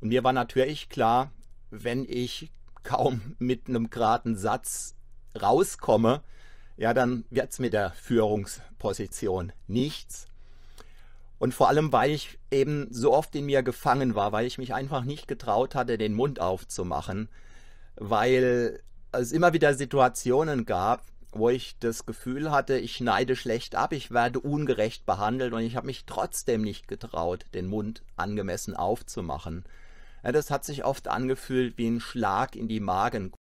Und mir war natürlich klar, wenn ich kaum mit einem geraden Satz rauskomme, ja, dann wird's mit der Führungsposition nichts. Und vor allem, weil ich eben so oft in mir gefangen war, weil ich mich einfach nicht getraut hatte, den Mund aufzumachen, weil es immer wieder Situationen gab, wo ich das Gefühl hatte, ich schneide schlecht ab, ich werde ungerecht behandelt und ich habe mich trotzdem nicht getraut, den Mund angemessen aufzumachen. Ja, das hat sich oft angefühlt wie ein Schlag in die Magengrube.